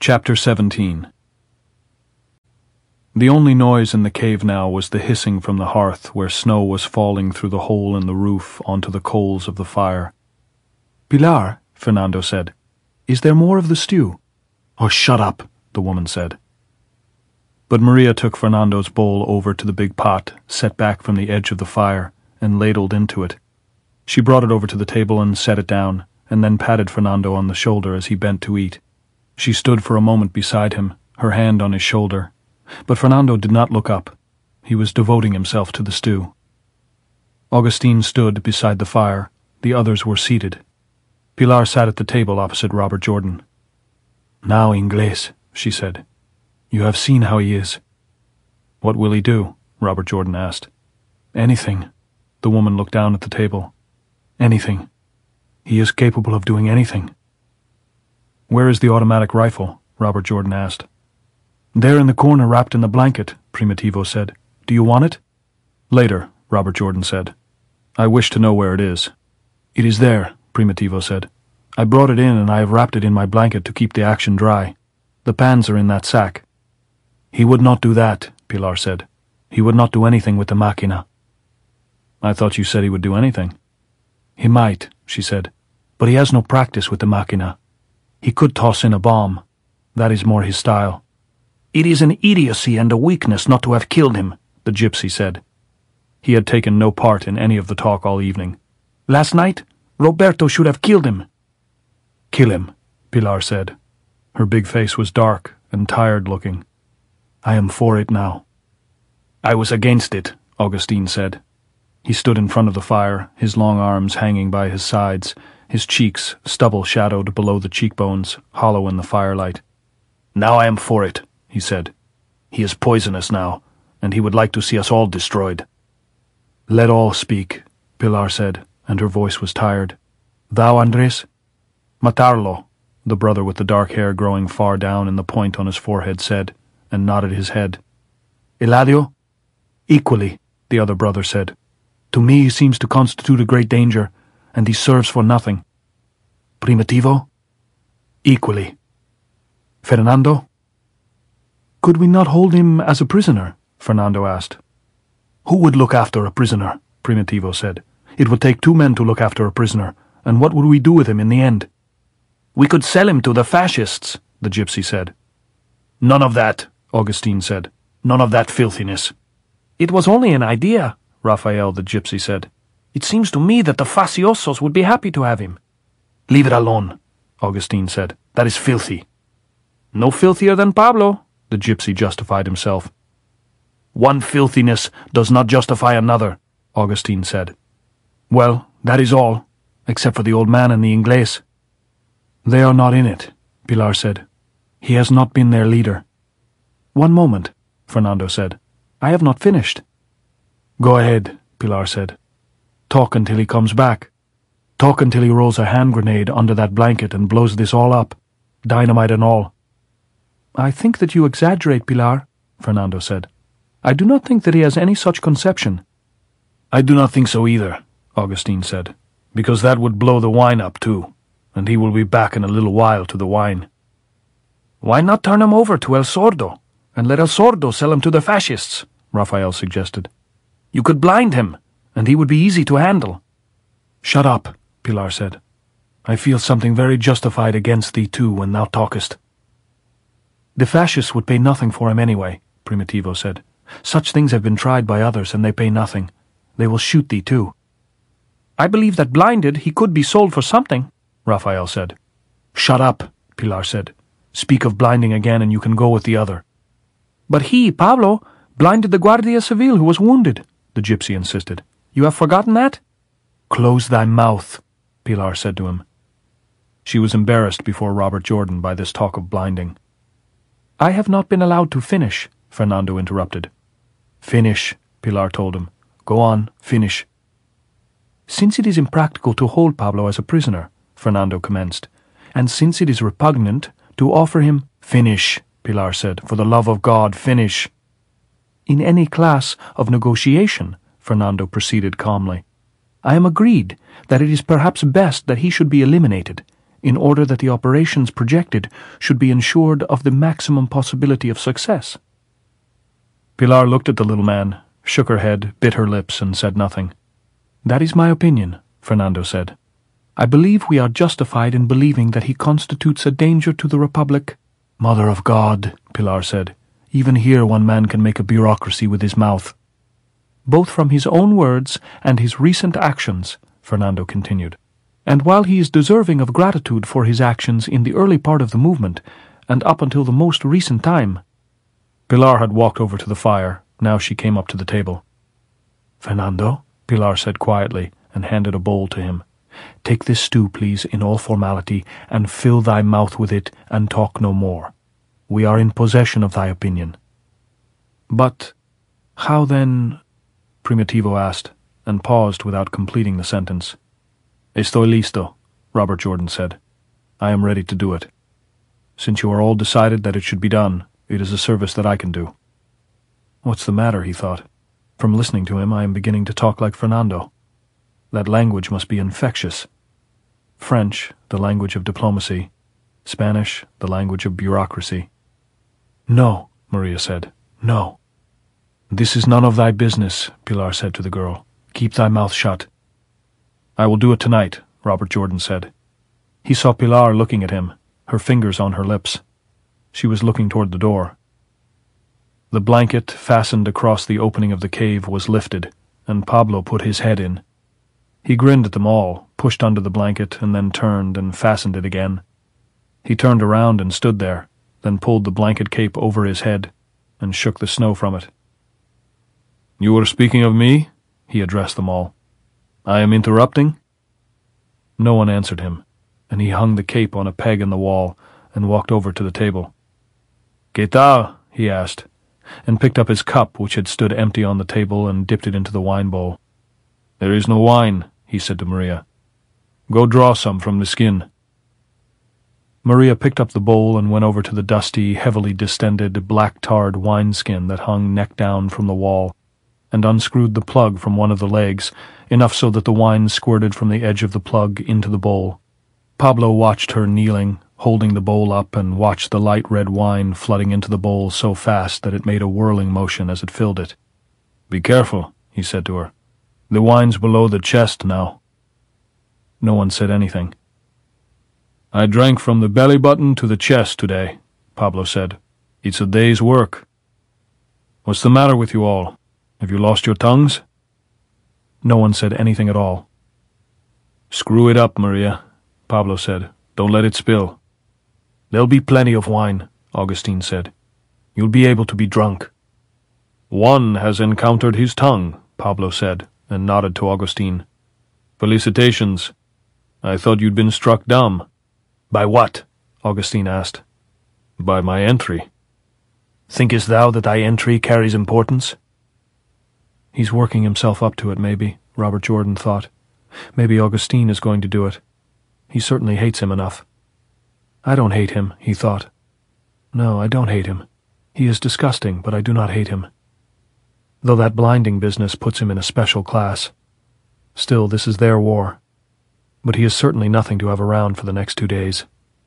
Chapter 17. The only noise in the cave now was the hissing from the hearth where snow was falling through the hole in the roof onto the coals of the fire. "Pilar," Fernando said, "is there more of the stew?" "Oh, shut up," the woman said. But Maria took Fernando's bowl over to the big pot, set back from the edge of the fire, and ladled into it. She brought it over to the table and set it down, and then patted Fernando on the shoulder as he bent to eat. She stood for a moment beside him, her hand on his shoulder, but Fernando did not look up. He was devoting himself to the stew. Augustine stood beside the fire. The others were seated. Pilar sat at the table opposite Robert Jordan. "Now, Inglés," she said. "You have seen how he is." "What will he do?" Robert Jordan asked. "Anything." The woman looked down at the table. "Anything. He is capable of doing anything." "Where is the automatic rifle?" Robert Jordan asked. "There in the corner wrapped in the blanket," Primitivo said. "Do you want it?" "Later," Robert Jordan said. "I wish to know where it is." "It is there," Primitivo said. "I brought it in and I have wrapped it in my blanket to keep the action dry. The pans are in that sack." "He would not do that," Pilar said. "He would not do anything with the máquina." "I thought you said he would do anything." "He might," she said, "but he has no practice with the máquina. He could toss in a bomb. That is more his style." "It is an idiocy and a weakness not to have killed him," the gypsy said. He had taken no part in any of the talk all evening. "Last night, Roberto should have killed him." "Kill him," Pilar said. Her big face was dark and tired-looking. "I am for it now." "I was against it," Augustine said. He stood in front of the fire, his long arms hanging by his sides, his cheeks stubble-shadowed below the cheekbones, hollow in the firelight. "Now I am for it," he said. "He is poisonous now, and he would like to see us all destroyed." "Let all speak," Pilar said, and her voice was tired. "Thou, Andrés?" "Matarlo," the brother with the dark hair growing far down in the point on his forehead said, and nodded his head. "Eladio?" "Equally," the other brother said. "To me he seems to constitute a great danger, and he serves for nothing." "Primitivo?" "Equally." "Fernando?" "Could we not hold him as a prisoner?" Fernando asked. "Who would look after a prisoner?" Primitivo said. "It would take 2 men to look after a prisoner, and what would we do with him in the end?" "We could sell him to the fascists," the gypsy said. "None of that," Augustine said. "None of that filthiness." "It was only an idea," Raphael the gypsy said. "It seems to me that the faciosos would be happy to have him." "Leave it alone," Augustine said. "That is filthy." "No filthier than Pablo," the gypsy justified himself. "One filthiness does not justify another," Augustine said. "Well, that is all, except for the old man and the Inglés." "They are not in it," Pilar said. "He has not been their leader." "One moment," Fernando said. "I have not finished." "Go ahead," Pilar said. "Talk until he comes back. Talk until he rolls a hand grenade under that blanket and blows this all up, dynamite and all." "I think that you exaggerate, Pilar," Fernando said. "I do not think that he has any such conception." "I do not think so either," Augustine said, "because that would blow the wine up too, and he will be back in a little while to the wine." "Why not turn him over to El Sordo, and let El Sordo sell him to the fascists?" Raphael suggested. "You could blind him, and he would be easy to handle." "Shut up," Pilar said. "I feel something very justified against thee too when thou talkest." "The fascists would pay nothing for him anyway," Primitivo said. "Such things have been tried by others, and they pay nothing. They will shoot thee too." "I believe that blinded he could be sold for something," Raphael said. "Shut up," Pilar said. "Speak of blinding again and you can go with the other." "But he, Pablo, blinded the Guardia Civil who was wounded," the gypsy insisted. "You have forgotten that?" "Close thy mouth," Pilar said to him. She was embarrassed before Robert Jordan by this talk of blinding. "I have not been allowed to finish," Fernando interrupted. "Finish," Pilar told him. "Go on, finish." "Since it is impractical to hold Pablo as a prisoner," Fernando commenced, "and since it is repugnant to offer him—" "Finish," Pilar said. "For the love of God, finish." "In any class of negotiation," Fernando proceeded calmly, "I am agreed that it is perhaps best that he should be eliminated, in order that the operations projected should be ensured of the maximum possibility of success. Pilar looked at the little man, shook her head, bit her lips, and said nothing. "That is my opinion," Fernando said. "I believe we are justified in believing that he constitutes a danger to the Republic." "Mother of God," Pilar said, "even here one man can make a bureaucracy with his mouth." "Both from his own words and his recent actions," Fernando continued. "And while he is deserving of gratitude for his actions in the early part of the movement, and up until the most recent time—" Pilar had walked over to the fire. Now she came up to the table. "Fernando," Pilar said quietly, and handed a bowl to him. "Take this stew, please, in all formality, and fill thy mouth with it, and talk no more. We are in possession of thy opinion." "But how then—" Primitivo asked, and paused without completing the sentence. "Estoy listo," Robert Jordan said. "I am ready to do it. Since you are all decided that it should be done, it is a service that I can do." What's the matter, he thought. From listening to him, I am beginning to talk like Fernando. That language must be infectious. French, the language of diplomacy. Spanish, the language of bureaucracy. "No," Maria said. "No." "This is none of thy business," Pilar said to the girl. "Keep thy mouth shut." "I will do it tonight," Robert Jordan said. He saw Pilar looking at him, her fingers on her lips. She was looking toward the door. The blanket fastened across the opening of the cave was lifted, and Pablo put his head in. He grinned at them all, pushed under the blanket, and then turned and fastened it again. He turned around and stood there, then pulled the blanket cape over his head, and shook the snow from it. "You were speaking of me?" he addressed them all. "I am interrupting?" No one answered him, and he hung the cape on a peg in the wall and walked over to the table. "¿Qué tal?" he asked, and picked up his cup, which had stood empty on the table, and dipped it into the wine bowl. "There is no wine," he said to Maria. "Go draw some from the skin." Maria picked up the bowl and went over to the dusty, heavily distended, black-tarred wineskin that hung neck down from the wall, and unscrewed the plug from one of the legs, enough so that the wine squirted from the edge of the plug into the bowl. Pablo watched her kneeling, holding the bowl up, and watched the light red wine flooding into the bowl so fast that it made a whirling motion as it filled it. "Be careful," he said to her. "The wine's below the chest now." No one said anything. "I drank from the belly button to the chest today," Pablo said. "It's a day's work. What's the matter with you all? Have you lost your tongues?" No one said anything at all. "Screw it up, Maria," Pablo said. "Don't let it spill." "There'll be plenty of wine," Augustine said. "You'll be able to be drunk." "One has encountered his tongue," Pablo said, and nodded to Augustine. "Felicitations. I thought you'd been struck dumb." "By what?" Augustine asked. "By my entry." "Thinkest thou that thy entry carries importance?" He's working himself up to it, maybe, Robert Jordan thought. Maybe Augustine is going to do it. He certainly hates him enough. I don't hate him, he thought. No, I don't hate him. He is disgusting, but I do not hate him. Though that blinding business puts him in a special class. Still, this is their war. But he is certainly nothing to have around for the next 2 days.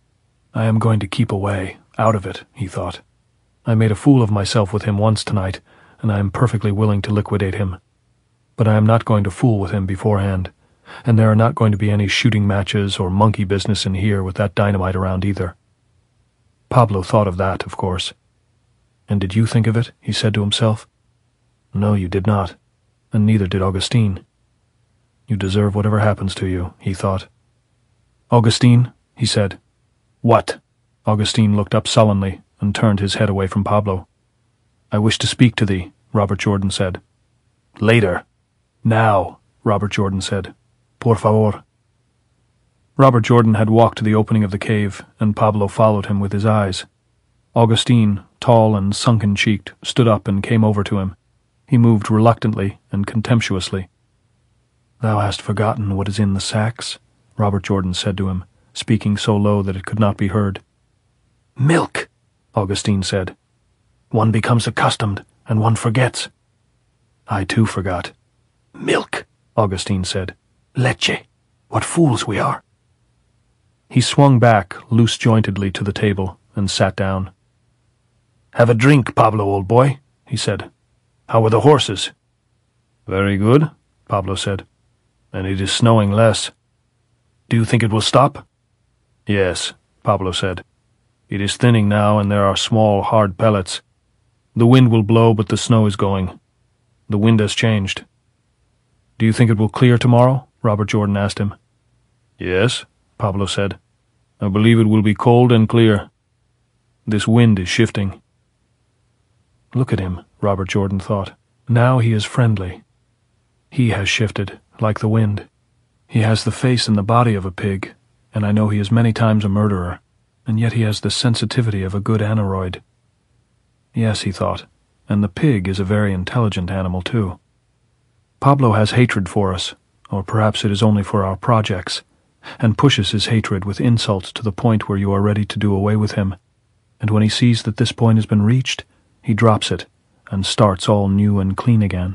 I am going to keep away, out of it, he thought. I made a fool of myself with him once tonight, and I am perfectly willing to liquidate him. But I am not going to fool with him beforehand, and there are not going to be any shooting matches or monkey business in here with that dynamite around either. Pablo thought of that, of course. And did you think of it? He said to himself. No, you did not, and neither did Augustine. You deserve whatever happens to you, he thought. Augustine, he said. What? Augustine looked up sullenly and turned his head away from Pablo. I wish to speak to thee, Robert Jordan said. Later. Now, Robert Jordan said. Por favor. Robert Jordan had walked to the opening of the cave, and Pablo followed him with his eyes. Augustine, tall and sunken-cheeked, stood up and came over to him. He moved reluctantly and contemptuously. Thou hast forgotten what is in the sacks, Robert Jordan said to him, speaking so low that it could not be heard. Milk, Augustine said. One becomes accustomed, and one forgets. I too forgot. Milk, Augustine said. Leche. What fools we are. He swung back loose-jointedly to the table and sat down. "Have a drink, Pablo, old boy," he said. "How are the horses?" "Very good," Pablo said. "And it is snowing less. Do you think it will stop?" "Yes," Pablo said. "It is thinning now, and there are small, hard pellets. The wind will blow, but the snow is going. The wind has changed." "Do you think it will clear tomorrow?" Robert Jordan asked him. "Yes," Pablo said. "I believe it will be cold and clear. This wind is shifting." Look at him, Robert Jordan thought. Now he is friendly. He has shifted, like the wind. He has the face and the body of a pig, and I know he is many times a murderer, and yet he has the sensitivity of a good aneroid. Yes, he thought, and the pig is a very intelligent animal too. Pablo has hatred for us, or perhaps it is only for our projects, and pushes his hatred with insults to the point where you are ready to do away with him, and when he sees that this point has been reached, he drops it and starts all new and clean again.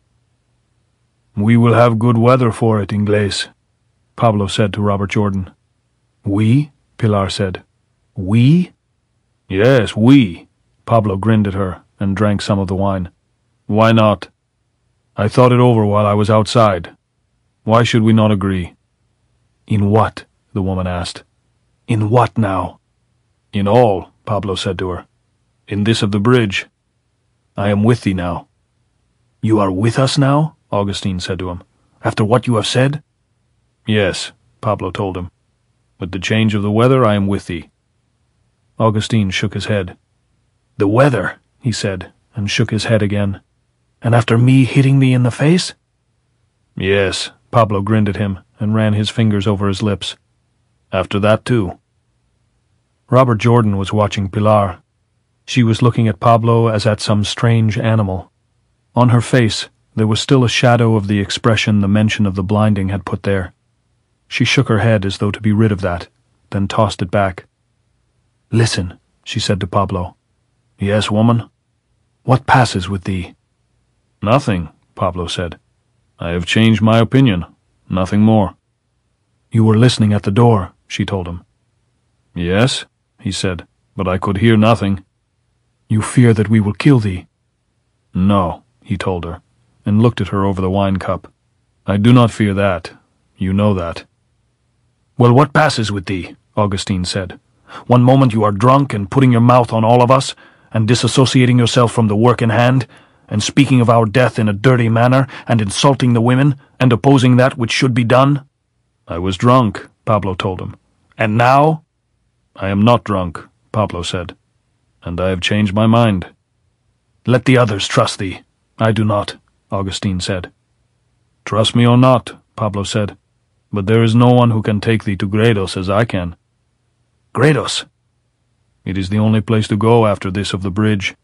"We will have good weather for it, Inglés," Pablo said to Robert Jordan. "We?" Pilar said. "We?" "Yes, we." Pablo grinned at her and drank some of the wine. "Why not? I thought it over while I was outside. Why should we not agree?" "In what?" the woman asked. "In what now?" "In all," Pablo said to her. "In this of the bridge. I am with thee now." "You are with us now?" Augustine said to him. "After what you have said?" "Yes," Pablo told him. "With the change of the weather I am with thee." Augustine shook his head. "The weather," he said, and shook his head again. "And after me hitting thee in the face?" "Yes," Pablo grinned at him and ran his fingers over his lips. "After that too." Robert Jordan was watching Pilar. She was looking at Pablo as at some strange animal. On her face there was still a shadow of the expression the mention of the blinding had put there. She shook her head as though to be rid of that, then tossed it back. "Listen," she said to Pablo. "Yes, woman?" "What passes with thee?" "Nothing," Pablo said. "I have changed my opinion. Nothing more." "You were listening at the door," she told him. "Yes," he said, "but I could hear nothing." "You fear that we will kill thee?" "No," he told her, and looked at her over the wine cup. "I do not fear that. You know that." "Well, what passes with thee?" Augustine said. "One moment you are drunk and putting your mouth on all of us, and disassociating yourself from the work in hand, and speaking of our death in a dirty manner, and insulting the women, and opposing that which should be done." "I was drunk," Pablo told him. "And now?" "I am not drunk," Pablo said. "And I have changed my mind." "Let the others trust thee. I do not," Augustine said. "Trust me or not," Pablo said, "but there is no one who can take thee to Gredos as I can." "Gredos?" "It is the only place to go after this of the bridge."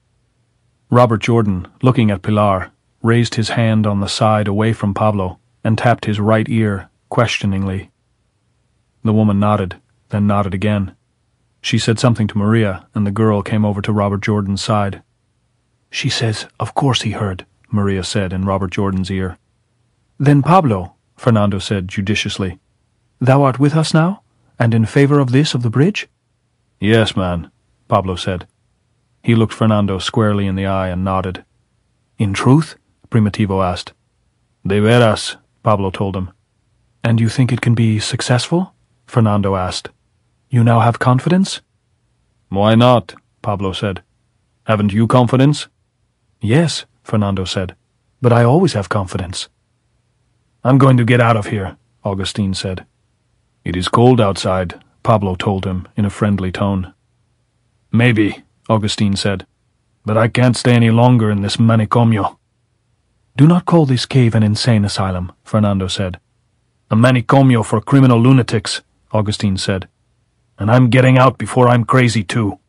Robert Jordan, looking at Pilar, raised his hand on the side away from Pablo and tapped his right ear questioningly. The woman nodded, then nodded again. She said something to Maria, and the girl came over to Robert Jordan's side. "She says, of course he heard," Maria said in Robert Jordan's ear. "Then, Pablo," Fernando said judiciously, "thou art with us now, and in favor of this of the bridge?" "Yes, man," Pablo said. He looked Fernando squarely in the eye and nodded. "In truth?" Primitivo asked. "De veras," Pablo told him. "And you think it can be successful?" Fernando asked. "You now have confidence?" "Why not?" Pablo said. "Haven't you confidence?" "Yes," Fernando said, "but I always have confidence." "I'm going to get out of here," Augustine said. "It is cold outside," Pablo told him in a friendly tone. "Maybe," Augustine said, "but I can't stay any longer in this manicomio." "Do not call this cave an insane asylum," Fernando said. "A manicomio for criminal lunatics," Augustine said. "And I'm getting out before I'm crazy too."